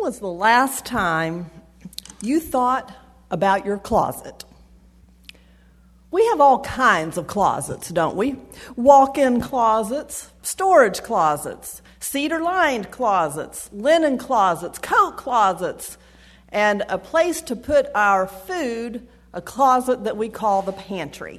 was the last time you thought about your closet? We have all kinds of closets, don't we? Walk-in closets, storage closets, cedar-lined closets, linen closets, coat closets, and a place to put our food, a closet that we call the pantry.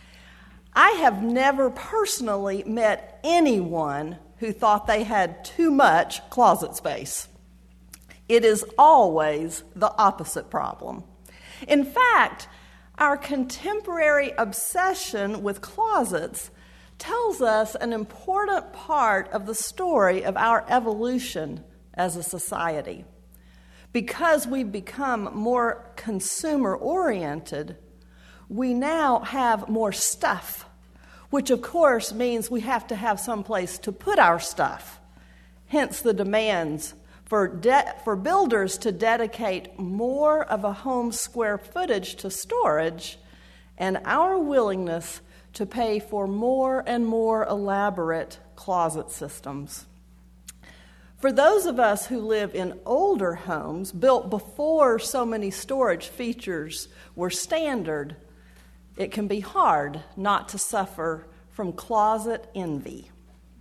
I have never personally met anyone who thought they had too much closet space. It is always the opposite problem. In fact, our contemporary obsession with closets tells us an important part of the story of our evolution as a society. Because we've become more consumer-oriented, we now have more stuff, which of course means we have to have some place to put our stuff. Hence the demands for builders to dedicate more of a home's square footage to storage, and our willingness to pay for more and more elaborate closet systems. For those of us who live in older homes built before so many storage features were standard, it can be hard not to suffer from closet envy.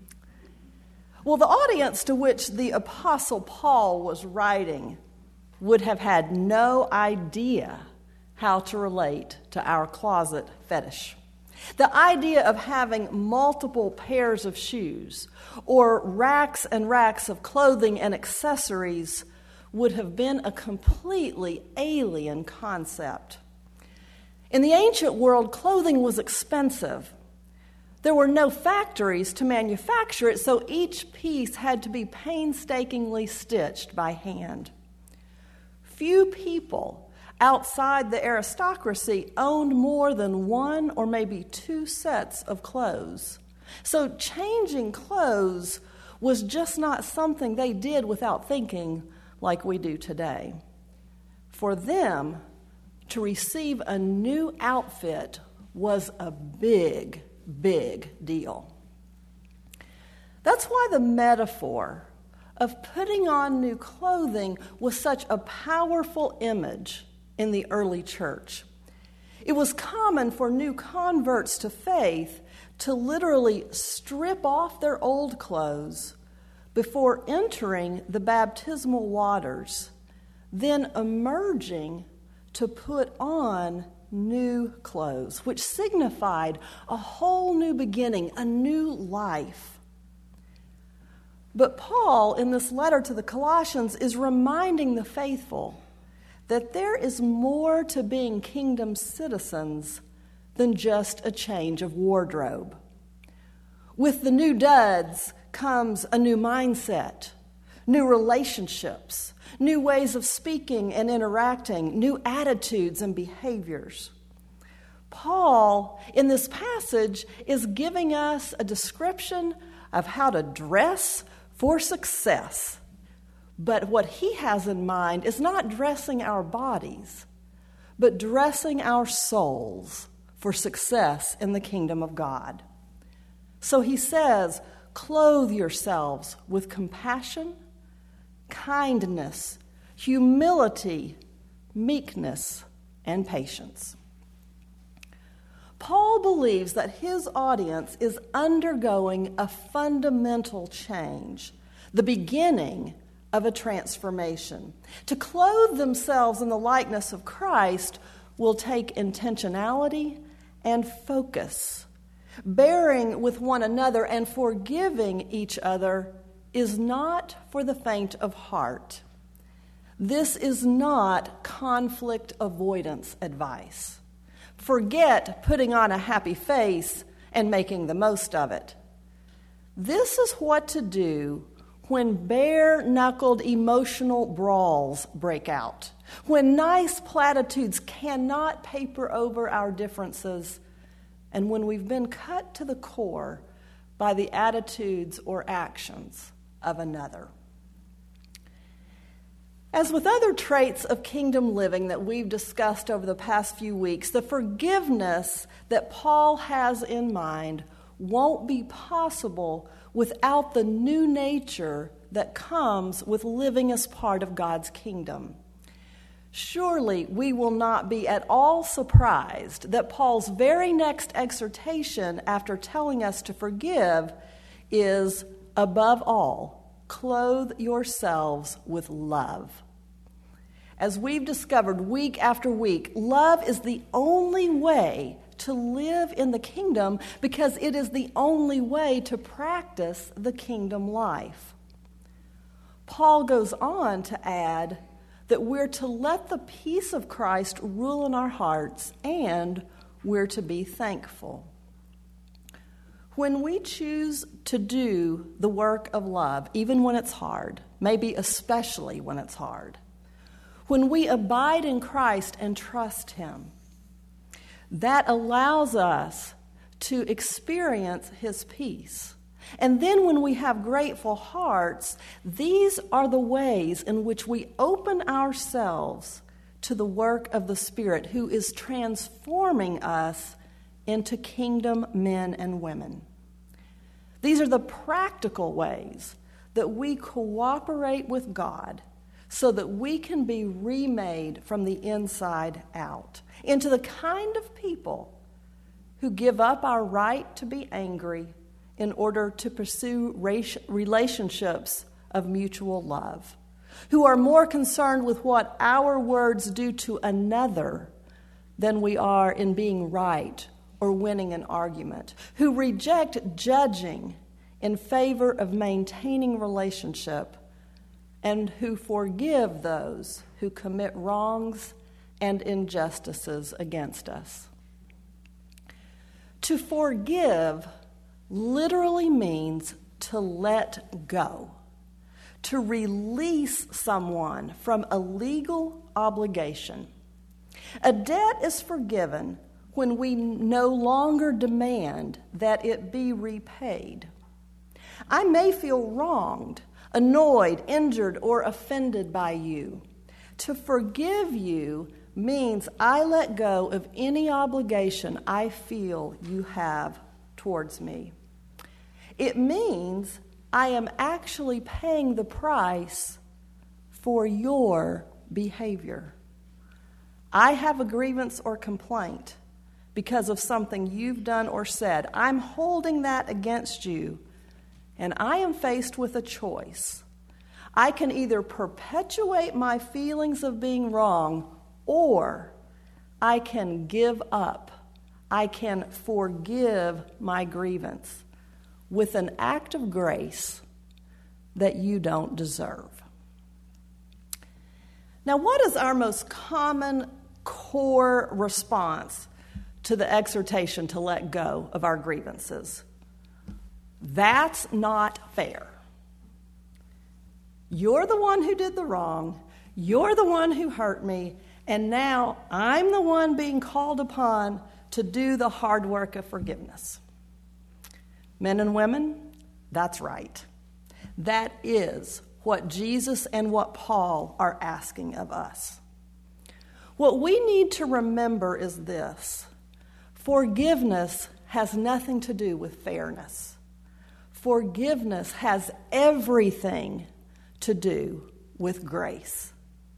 Well, the audience to which the Apostle Paul was writing would have had no idea how to relate to our closet fetish. The idea of having multiple pairs of shoes or racks and racks of clothing and accessories would have been a completely alien concept. In the ancient world, clothing was expensive. There were no factories to manufacture it, so each piece had to be painstakingly stitched by hand. Few people outside the aristocracy owned more than one or maybe two sets of clothes. So changing clothes was just not something they did without thinking like we do today. For them, to receive a new outfit was a big deal. That's why the metaphor of putting on new clothing was such a powerful image in the early church. It was common for new converts to faith to literally strip off their old clothes before entering the baptismal waters, then emerging to put on new clothes, which signified a whole new beginning, a new life. But Paul, in this letter to the Colossians, is reminding the faithful that there is more to being kingdom citizens than just a change of wardrobe. With the new duds comes a new mindset, new relationships, new ways of speaking and interacting, new attitudes and behaviors. Paul, in this passage, is giving us a description of how to dress for success. But what he has in mind is not dressing our bodies, but dressing our souls for success in the kingdom of God. So he says, clothe yourselves with compassion, kindness, humility, meekness, and patience. Paul believes that his audience is undergoing a fundamental change, the beginning of a transformation. To clothe themselves in the likeness of Christ will take intentionality and focus. Bearing with one another and forgiving each other is not for the faint of heart. This is not conflict avoidance advice. Forget putting on a happy face and making the most of it. This is what to do when bare-knuckled emotional brawls break out, when nice platitudes cannot paper over our differences, and when we've been cut to the core by the attitudes or actions of another. As with other traits of kingdom living that we've discussed over the past few weeks, the forgiveness that Paul has in mind won't be possible without the new nature that comes with living as part of God's kingdom. Surely we will not be at all surprised that Paul's very next exhortation after telling us to forgive is, above all, clothe yourselves with love. As we've discovered week after week, love is the only way to live in the kingdom because it is the only way to practice the kingdom life. Paul goes on to add that we're to let the peace of Christ rule in our hearts and we're to be thankful. When we choose to do the work of love, even when it's hard, maybe especially when it's hard, when we abide in Christ and trust Him, that allows us to experience His peace. And then when we have grateful hearts, these are the ways in which we open ourselves to the work of the Spirit who is transforming us into kingdom men and women. These are the practical ways that we cooperate with God so that we can be remade from the inside out into the kind of people who give up our right to be angry in order to pursue relationships of mutual love, who are more concerned with what our words do to another than we are in being right or winning an argument, who reject judging in favor of maintaining relationship, and who forgive those who commit wrongs and injustices against us. To forgive literally means to let go, to release someone from a legal obligation. A debt is forgiven when we no longer demand that it be repaid. I may feel wronged, annoyed, injured, or offended by you. To forgive you means I let go of any obligation I feel you have towards me. It means I am actually paying the price for your behavior. I have a grievance or complaint because of something you've done or said. I'm holding that against you, and I am faced with a choice. I can either perpetuate my feelings of being wrong, or I can give up. I can forgive my grievance with an act of grace that you don't deserve. Now, what is our most common core response to the exhortation to let go of our grievances? That's not fair. You're the one who did the wrong. You're the one who hurt me. And now I'm the one being called upon to do the hard work of forgiveness. Men and women, that's right. That is what Jesus and what Paul are asking of us. What we need to remember is this: forgiveness has nothing to do with fairness. Forgiveness has everything to do with grace.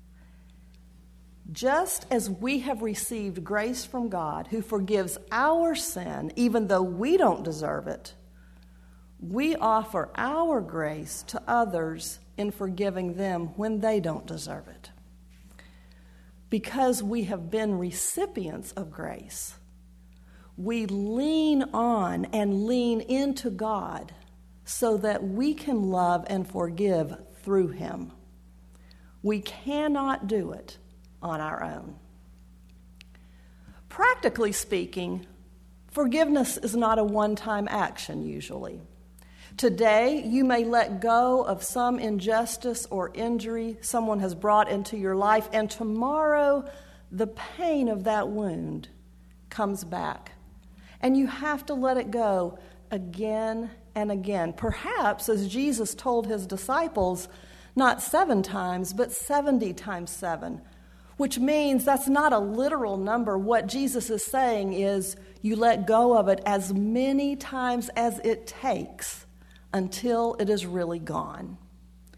Just as we have received grace from God, who forgives our sin even though we don't deserve it, we offer our grace to others in forgiving them when they don't deserve it. Because we have been recipients of grace, we lean on and lean into God so that we can love and forgive through Him. We cannot do it on our own. Practically speaking, forgiveness is not a one-time action usually. Today, you may let go of some injustice or injury someone has brought into your life, and tomorrow the pain of that wound comes back. And you have to let it go again and again. Perhaps, as Jesus told His disciples, not 7 times, but 70 times 7, which means that's not a literal number. What Jesus is saying is you let go of it as many times as it takes until it is really gone.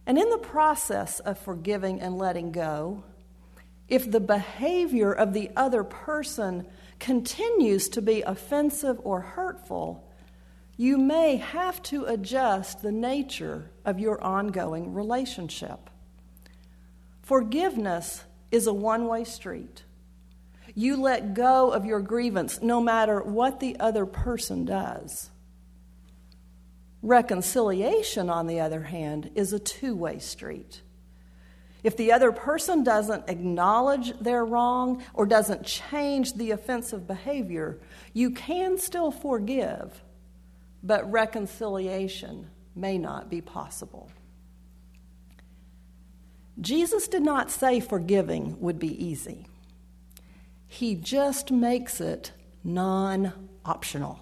And in the process of forgiving and letting go, if the behavior of the other person continues to be offensive or hurtful, you may have to adjust the nature of your ongoing relationship. Forgiveness is a one-way street. You let go of your grievance no matter what the other person does. Reconciliation, on the other hand, is a two-way street. If the other person doesn't acknowledge their wrong or doesn't change the offensive behavior, you can still forgive, but reconciliation may not be possible. Jesus did not say forgiving would be easy. He just makes it non-optional.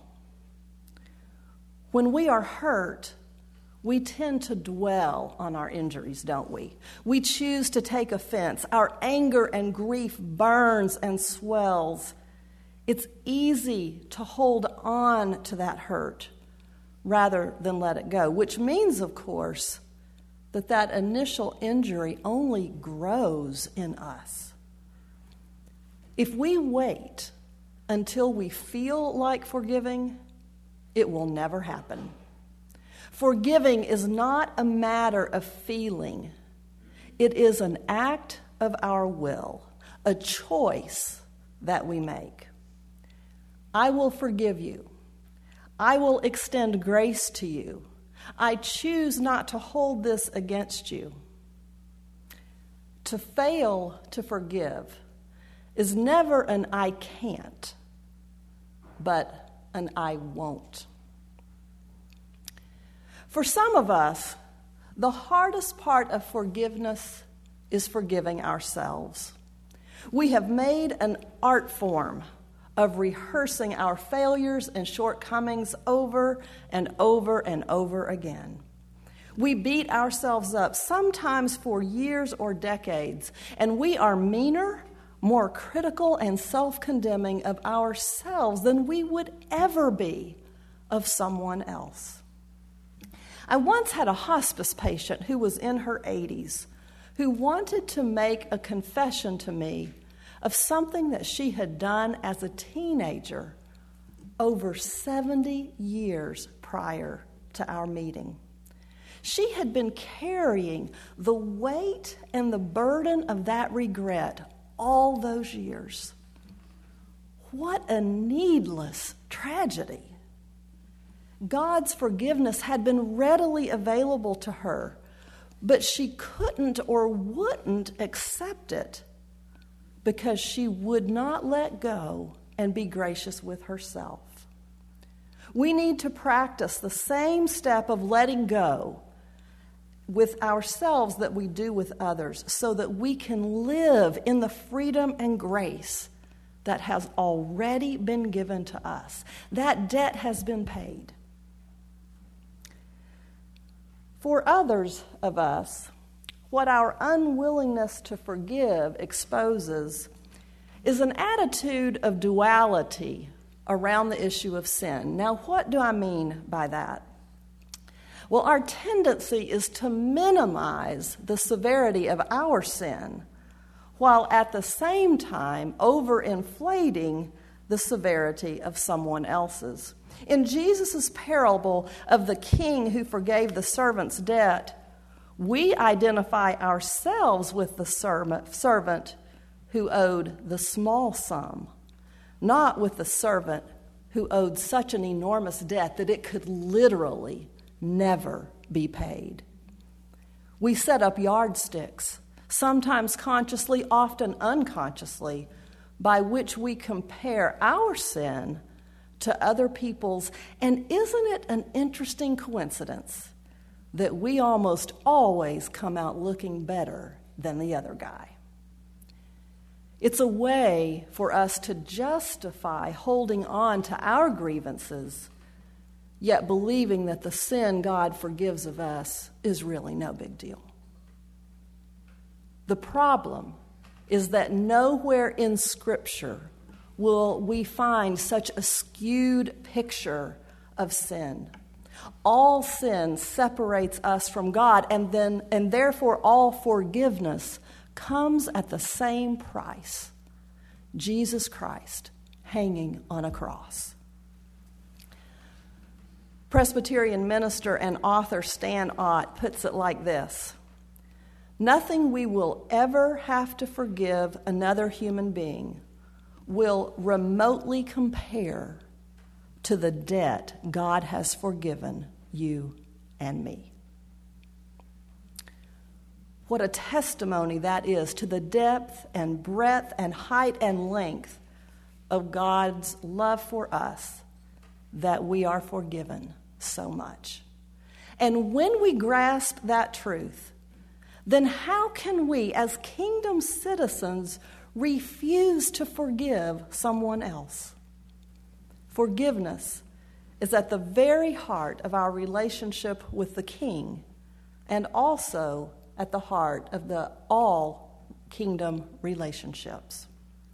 When we are hurt, we tend to dwell on our injuries, don't we? We choose to take offense. Our anger and grief burns and swells. It's easy to hold on to that hurt rather than let it go, which means, of course, that initial injury only grows in us. If we wait until we feel like forgiving, it will never happen. Forgiving is not a matter of feeling. It is an act of our will, a choice that we make. I will forgive you. I will extend grace to you. I choose not to hold this against you. To fail to forgive is never an I can't, but an I won't. For some of us, the hardest part of forgiveness is forgiving ourselves. We have made an art form of rehearsing our failures and shortcomings over and over and over again. We beat ourselves up, sometimes for years or decades, and we are meaner, more critical and self-condemning of ourselves than we would ever be of someone else. I once had a hospice patient who was in her 80s who wanted to make a confession to me of something that she had done as a teenager over 70 years prior to our meeting. She had been carrying the weight and the burden of that regret all those years. What a needless tragedy. God's forgiveness had been readily available to her, but she couldn't or wouldn't accept it because she would not let go and be gracious with herself. We need to practice the same step of letting go with ourselves that we do with others so that we can live in the freedom and grace that has already been given to us. That debt has been paid. For others of us, what our unwillingness to forgive exposes is an attitude of duality around the issue of sin. Now, what do I mean by that? Well, our tendency is to minimize the severity of our sin, while at the same time overinflating the severity of someone else's. In Jesus' parable of the king who forgave the servant's debt, we identify ourselves with the servant who owed the small sum, not with the servant who owed such an enormous debt that it could literally never be paid. We set up yardsticks, sometimes consciously, often unconsciously, by which we compare our sin to other people's. And isn't it an interesting coincidence that we almost always come out looking better than the other guy? It's a way for us to justify holding on to our grievances, yet believing that the sin God forgives of us is really no big deal. The problem is that nowhere in Scripture will we find such a skewed picture of sin. All sin separates us from God, and therefore all forgiveness comes at the same price: Jesus Christ hanging on a cross. Presbyterian minister and author Stan Ott puts it like this: nothing we will ever have to forgive another human being will remotely compare to the debt God has forgiven you and me. What a testimony that is to the depth and breadth and height and length of God's love for us, that we are forgiven so much. And when we grasp that truth, then how can we, as kingdom citizens, refuse to forgive someone else? Forgiveness is at the very heart of our relationship with the King, and also at the heart of all kingdom relationships.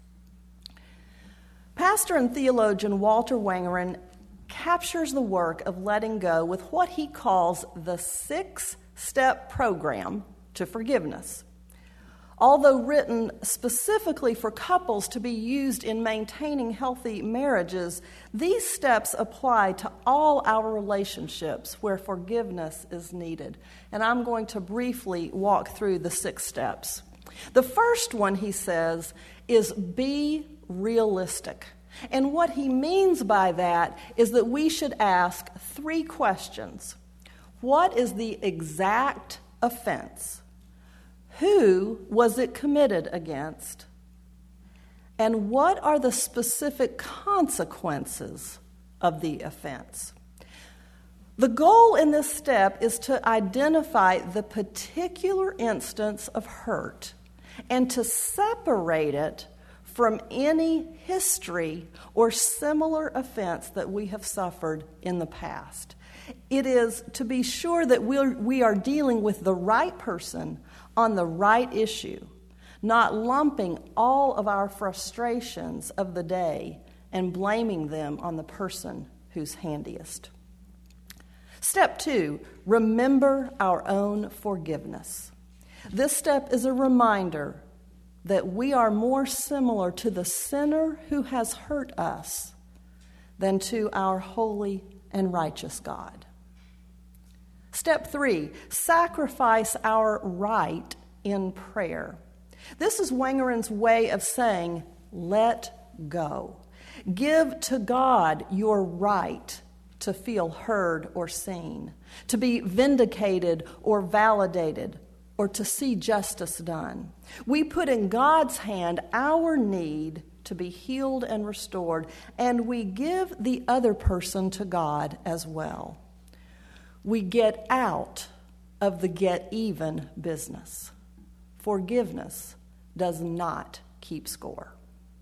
Pastor and theologian Walter Wangerin captures the work of letting go with what he calls the 6-step program to forgiveness. Although written specifically for couples to be used in maintaining healthy marriages, these steps apply to all our relationships where forgiveness is needed. And I'm going to briefly walk through the 6 steps. The first one, he says, is be realistic. And what he means by that is that we should ask 3 questions. What is the exact offense? Who was it committed against? And what are the specific consequences of the offense? The goal in this step is to identify the particular instance of hurt and to separate it from any history or similar offense that we have suffered in the past. It is to be sure that we are dealing with the right person on the right issue, not lumping all of our frustrations of the day and blaming them on the person who's handiest. Step 2, remember our own forgiveness. This step is a reminder that we are more similar to the sinner who has hurt us than to our holy and righteous God. Step 3, sacrifice our right in prayer. This is Wangerin's way of saying, let go. Give to God your right to feel heard or seen, to be vindicated or validated, or to see justice done. We put in God's hand our need to be healed and restored, and we give the other person to God as well. We get out of the get-even business. Forgiveness does not keep score.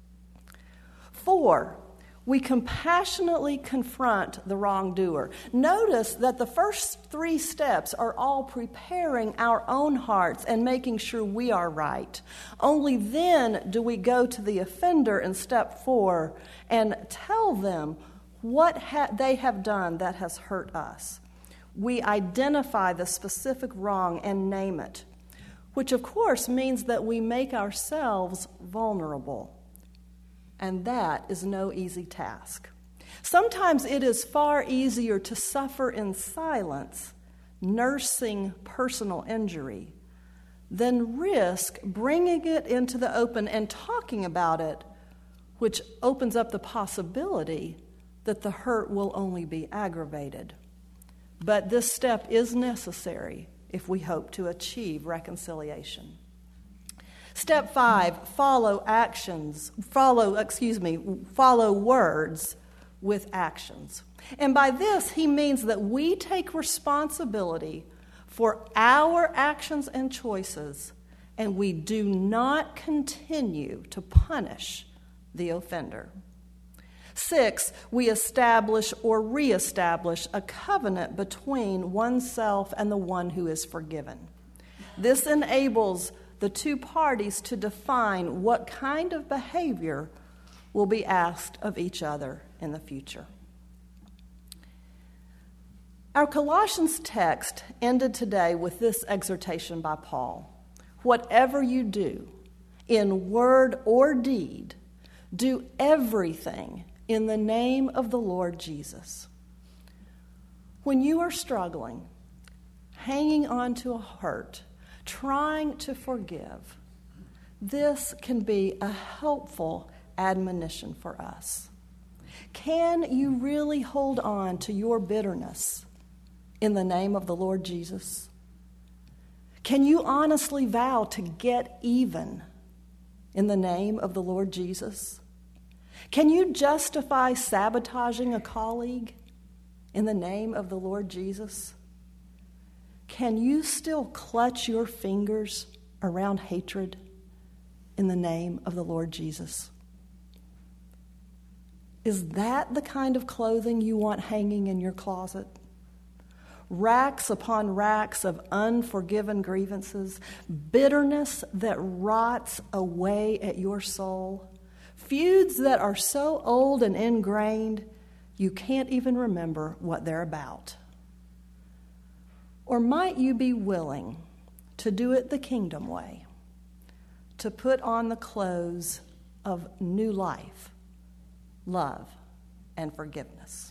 4, we compassionately confront the wrongdoer. Notice that the first 3 steps are all preparing our own hearts and making sure we are right. Only then do we go to the offender in step 4 and tell them what they have done that has hurt us. We identify the specific wrong and name it, which of course means that we make ourselves vulnerable. And that is no easy task. Sometimes it is far easier to suffer in silence, nursing personal injury, than risk bringing it into the open and talking about it, which opens up the possibility that the hurt will only be aggravated. But this step is necessary if we hope to achieve reconciliation. Step 5, follow words with actions. And by this, he means that we take responsibility for our actions and choices, and we do not continue to punish the offender. 6, we establish or reestablish a covenant between oneself and the one who is forgiven. This enables the 2 parties to define what kind of behavior will be asked of each other in the future. Our Colossians text ended today with this exhortation by Paul. Whatever you do, in word or deed, do everything in the name of the Lord Jesus. When you are struggling, hanging on to a hurt, trying to forgive, this can be a helpful admonition for us. Can you really hold on to your bitterness in the name of the Lord Jesus? Can you honestly vow to get even in the name of the Lord Jesus? Can you justify sabotaging a colleague in the name of the Lord Jesus? Can you still clutch your fingers around hatred in the name of the Lord Jesus? Is that the kind of clothing you want hanging in your closet? Racks upon racks of unforgiven grievances, bitterness that rots away at your soul, feuds that are so old and ingrained you can't even remember what they're about. Or might you be willing to do it the kingdom way, to put on the clothes of new life, love, and forgiveness?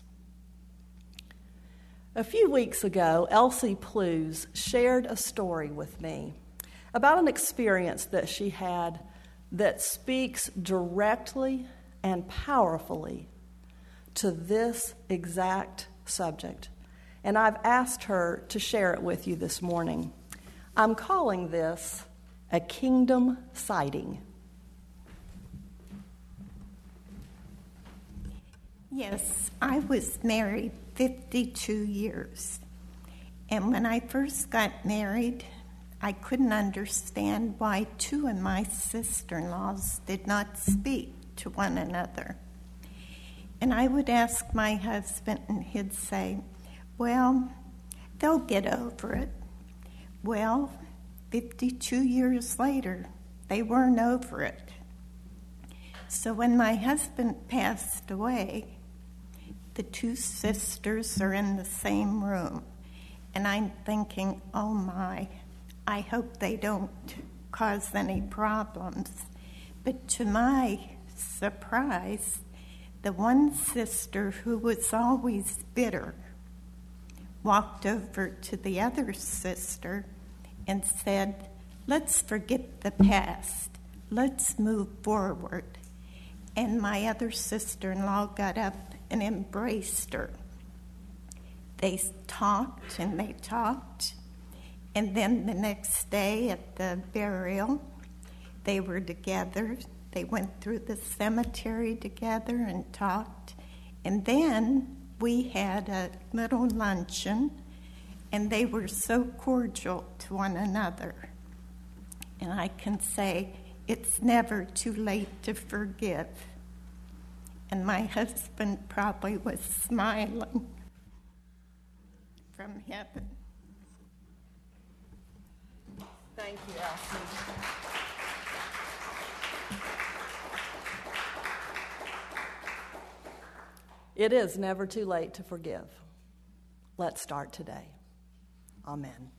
A few weeks ago, Elsie Plews shared a story with me about an experience that she had that speaks directly and powerfully to this exact subject. And I've asked her to share it with you this morning. I'm calling this a kingdom sighting. Yes, I was married 52 years. And when I first got married, I couldn't understand why two of my sister-in-laws did not speak to one another. And I would ask my husband, and he'd say, well, they'll get over it. Well, 52 years later, they weren't over it. So when my husband passed away, the two sisters are in the same room. And I'm thinking, oh my, I hope they don't cause any problems. But to my surprise, the one sister who was always bitter walked over to the other sister and said, let's forget the past. Let's move forward. And my other sister-in-law got up and embraced her. They talked and they talked. And then the next day at the burial, they were together. They went through the cemetery together and talked. And then we had a little luncheon, and they were so cordial to one another. And I can say, it's never too late to forgive. And my husband probably was smiling from heaven. Thank you, Elsie. It is never too late to forgive. Let's start today. Amen.